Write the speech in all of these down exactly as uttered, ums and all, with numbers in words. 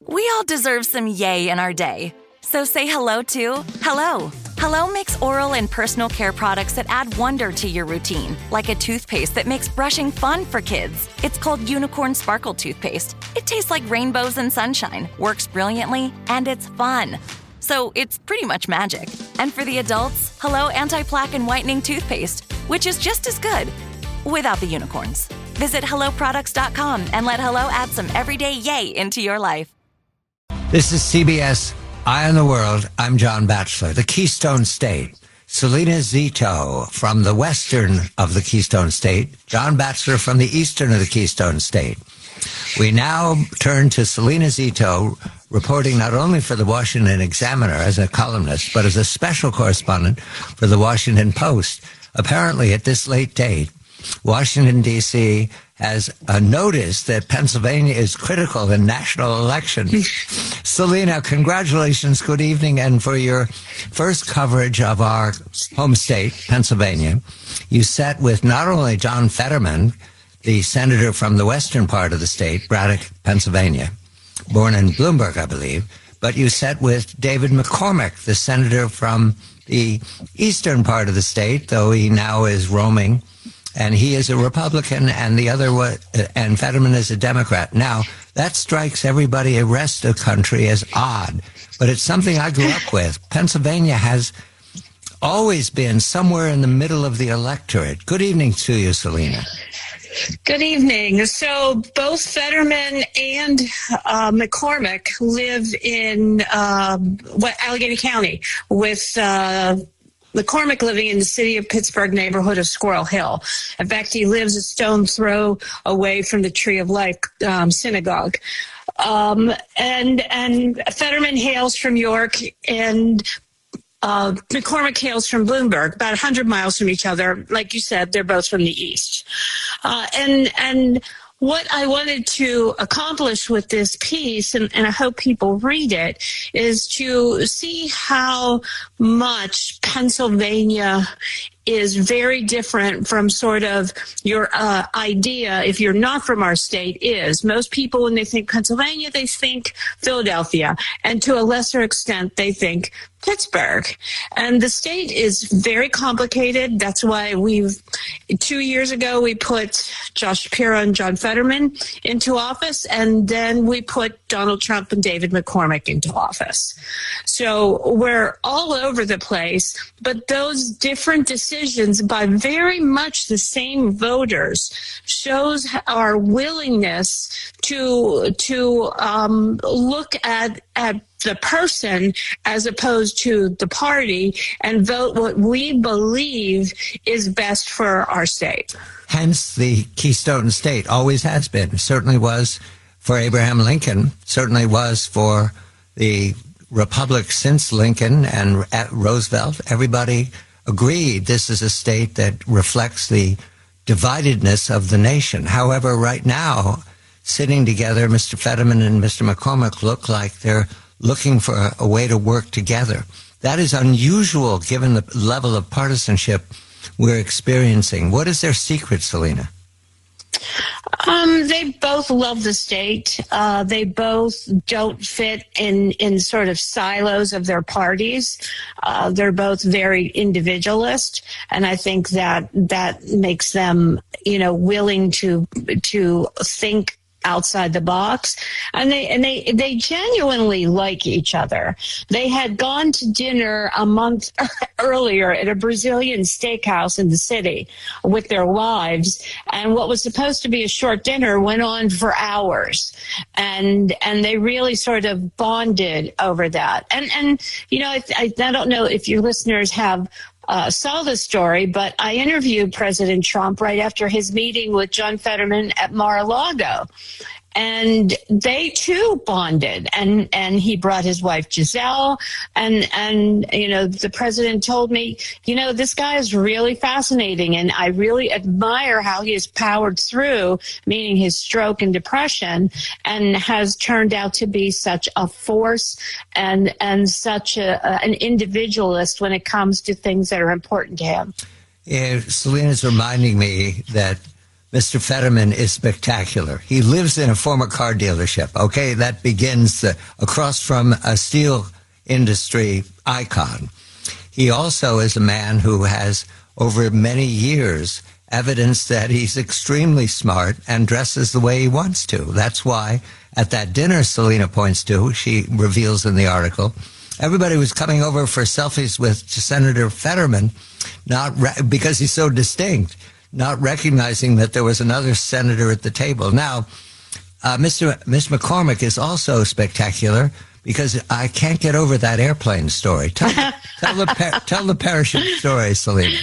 We all deserve some yay in our day. So say hello to Hello. Hello makes oral and personal care products that add wonder to your routine, like a toothpaste that makes brushing fun for kids. It's called Unicorn Sparkle Toothpaste. It tastes like rainbows and sunshine, works brilliantly, and it's fun. So it's pretty much magic. And for the adults, Hello Anti-Plaque and Whitening Toothpaste, which is just as good, without the unicorns. Visit hello products dot com and let Hello add some everyday yay into your life. This is C B S Eye on the World. I'm John Batchelor. The Keystone State. Selena Zito from the western of the Keystone State. John Batchelor from the eastern of the Keystone State. We now turn to Selena Zito, reporting not only for the Washington Examiner as a columnist, but as a special correspondent for the Washington Post. Apparently, at this late date, Washington, D C has a notice that Pennsylvania is critical in national elections. Selena, congratulations, good evening, and for your first coverage of our home state, Pennsylvania, you sat with not only John Fetterman, the senator from the western part of the state, Braddock, Pennsylvania, born in Bloomberg, I believe, but you sat with David McCormick, the senator from the eastern part of the state, though he now is roaming, and he is a Republican, and the other was, and Fetterman is a Democrat. Now, that strikes everybody the rest of the country as odd, but it's something I grew up with. Pennsylvania has always been somewhere in the middle of the electorate. Good evening to you, Selena. Good evening. So both Fetterman and uh, McCormick live in uh, what, Allegheny County, with uh, McCormick living in the city of Pittsburgh neighborhood of Squirrel Hill. In fact, he lives a stone throw away from the Tree of Life um, synagogue. Um, and and Fetterman hails from York, and Uh, McCormick hails from Bloomberg, about one hundred miles from each other. Like you said, they're both from the east. Uh, and and what I wanted to accomplish with this piece, and, and I hope people read it, is to see how much Pennsylvania is very different from sort of your uh, idea, if you're not from our state, is. Most people, when they think Pennsylvania, they think Philadelphia, and to a lesser extent, they think Pittsburgh. And the state is very complicated. That's why we've, two years ago, we put Josh Shapiro and John Fetterman into office, and then we put Donald Trump and David McCormick into office. So we're all over the place, but those different decisions by very much the same voters shows our willingness to to um, look at at the person as opposed to the party and vote what we believe is best for our state. Hence, the Keystone State always has been, certainly was for Abraham Lincoln, certainly was for the Republic since Lincoln and Roosevelt. Everybody agreed this is a state that reflects the dividedness of the nation. However, right now, sitting together, Mister Fetterman and Mister McCormick look like they're looking for a way to work together. That is unusual given the level of partisanship we're experiencing. What is their secret, Selena? Um, they both love the state. Uh, they both don't fit in, in sort of silos of their parties. Uh, they're both very individualist, and I think that that makes them, you know, willing to to think outside the box, and they and they they genuinely like each other. They had gone to dinner a month earlier at a Brazilian steakhouse in the city with their wives, and what was supposed to be a short dinner went on for hours, and and they really sort of bonded over that. And and you know, I, I, I don't know if your listeners have Uh, saw the story, but I interviewed President Trump right after his meeting with John Fetterman at Mar-a-Lago. And they too bonded, and, and he brought his wife Giselle, and, and, you know, the president told me, you know, this guy is really fascinating, and I really admire how he has powered through, meaning his stroke and depression, and has turned out to be such a force and, and such a, an individualist when it comes to things that are important to him. Yeah, Selena's reminding me that Mister Fetterman is spectacular. He lives in a former car dealership. Okay, that begins uh, across from a steel industry icon. He also is a man who has, over many years, evidence that he's extremely smart and dresses the way he wants to. That's why at that dinner Selena points to, she reveals in the article, everybody was coming over for selfies with Senator Fetterman, not re- because he's so distinct, not recognizing that there was another senator at the table. Now, uh, Mister Mister McCormick is also spectacular because I can't get over that airplane story. Tell, tell, the, par- tell the parachute story, Selena.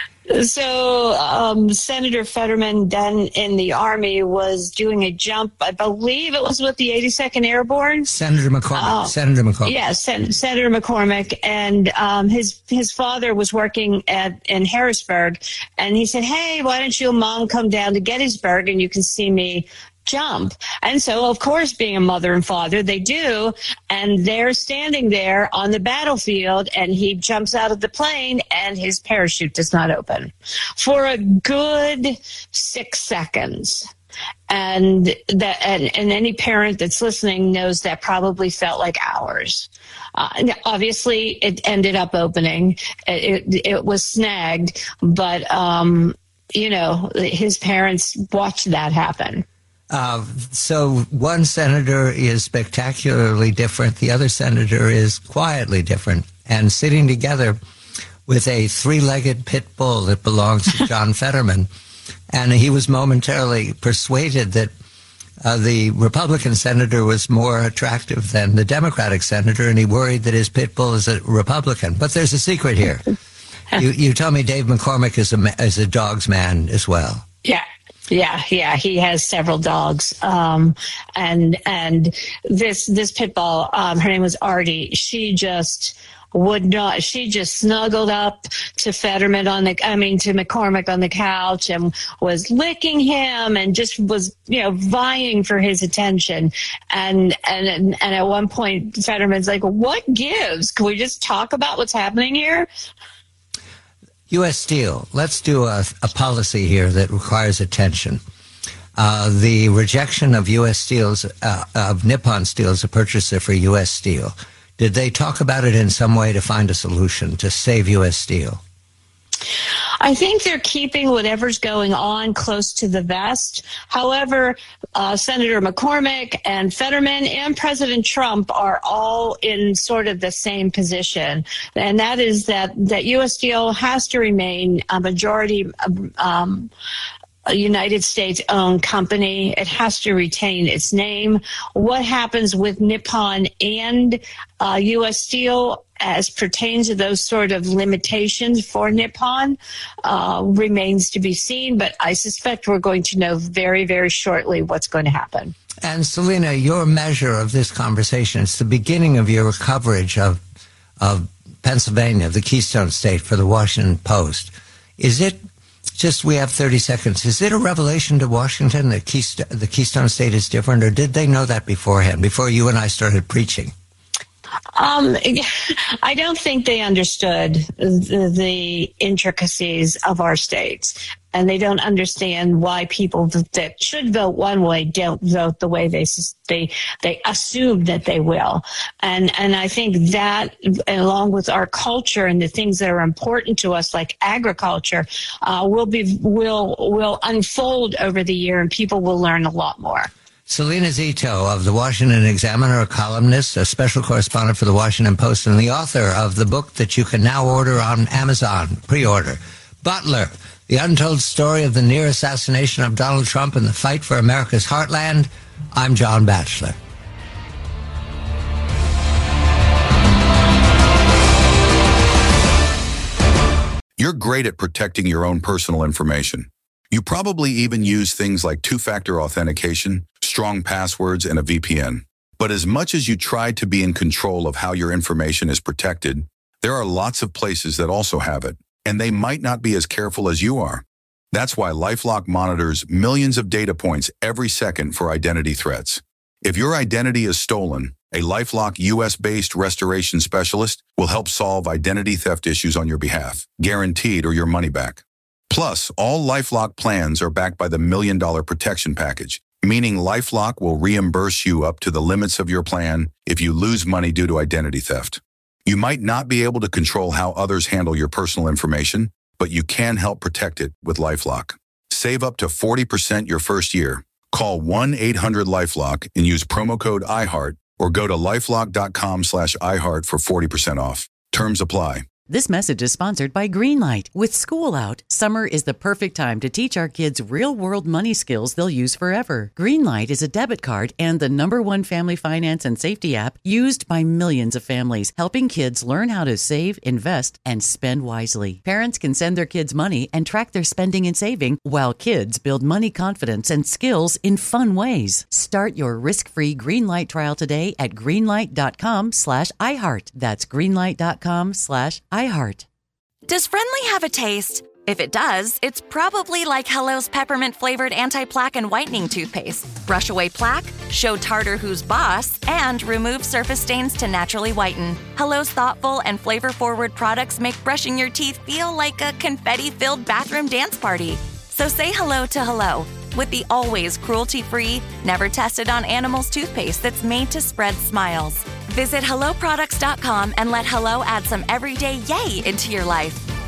So um, Senator Fetterman, then in the Army, was doing a jump. I believe it was with the eighty-second Airborne. Senator McCormick. Uh, Senator McCormick. Yes, yeah, Sen- Senator McCormick, and um, his his father was working at in Harrisburg, and he said, "Hey, why don't you and Mom come down to Gettysburg, and you can see me jump?" And so, of course, being a mother and father, they do. And they're standing there on the battlefield, and he jumps out of the plane, and his parachute does not open for a good six seconds. And that, and, and any parent that's listening knows that probably felt like hours. Uh, obviously, it ended up opening. It, it, it was snagged, but um, you know, his parents watched that happen. Uh, so one senator is spectacularly different. The other senator is quietly different. And sitting together with a three-legged pit bull that belongs to John Fetterman. And he was momentarily persuaded that uh, the Republican senator was more attractive than the Democratic senator, and he worried that his pit bull is a Republican. But there's a secret here. you, you tell me Dave McCormick is a, is a dog's man as well. Yeah. Yeah, yeah, he has several dogs, um, and and this this pit bull, um, her name was Artie. She just would not. She just snuggled up to Fetterman on the, I mean, to McCormick on the couch, and was licking him, and just was, you know, vying for his attention. And and and at one point, Fetterman's like, "What gives? Can we just talk about what's happening here?" U S Steel, let's do a, a policy here that requires attention. Uh, the rejection of U S Steel's, uh, of Nippon Steel as a purchaser for U S Steel. Did they talk about it in some way to find a solution to save U S Steel? I think they're keeping whatever's going on close to the vest. However, uh, Senator McCormick and Fetterman and President Trump are all in sort of the same position, and that is that, that U S Steel has to remain a majority um, a United States-owned company. It has to retain its name. What happens with Nippon and uh, U S Steel as pertains to those sort of limitations for Nippon uh, remains to be seen, but I suspect we're going to know very, very shortly what's going to happen. And Selena, your measure of this conversation, it's the beginning of your coverage of, of Pennsylvania, the Keystone State, for the Washington Post. Is it just, we have thirty seconds, is it a revelation to Washington that Keystone, the Keystone State is different, or did they know that beforehand, before you and I started preaching? Um, I don't think they understood the, the intricacies of our states, and they don't understand why people that should vote one way don't vote the way they they they assume that they will. And and I think that, along with our culture and the things that are important to us, like agriculture, uh, will be will will unfold over the year, and people will learn a lot more. Selena Zito of the Washington Examiner, a columnist, a special correspondent for the Washington Post, and the author of the book that you can now order on Amazon, pre-order, Butler, The Untold Story of the Near Assassination of Donald Trump and the Fight for America's Heartland. I'm John Batchelor. You're great at protecting your own personal information. You probably even use things like two-factor authentication, strong passwords, and a V P N. But as much as you try to be in control of how your information is protected, there are lots of places that also have it, and they might not be as careful as you are. That's why LifeLock monitors millions of data points every second for identity threats. If your identity is stolen, a LifeLock U S-based restoration specialist will help solve identity theft issues on your behalf, guaranteed, or your money back. Plus, all LifeLock plans are backed by the Million Dollar Protection Package, meaning LifeLock will reimburse you up to the limits of your plan if you lose money due to identity theft. You might not be able to control how others handle your personal information, but you can help protect it with LifeLock. Save up to forty percent your first year. Call one eight hundred LifeLock and use promo code iHeart or go to lifelock.com slash iHeart for forty percent off. Terms apply. This message is sponsored by Greenlight. With school out, summer is the perfect time to teach our kids real-world money skills they'll use forever. Greenlight is a debit card and the number one family finance and safety app used by millions of families, helping kids learn how to save, invest, and spend wisely. Parents can send their kids money and track their spending and saving, while kids build money confidence and skills in fun ways. Start your risk-free Greenlight trial today at greenlight.com slash iHeart. That's greenlight.com slash iHeart. iHeart. Does Friendly have a taste? If it does, it's probably like Hello's peppermint-flavored anti-plaque and whitening toothpaste. Brush away plaque, show tartar who's boss, and remove surface stains to naturally whiten. Hello's thoughtful and flavor-forward products make brushing your teeth feel like a confetti-filled bathroom dance party. So say hello to Hello with the always cruelty-free, never tested on animals toothpaste that's made to spread smiles. Visit hello products dot com and let Hello add some everyday yay into your life.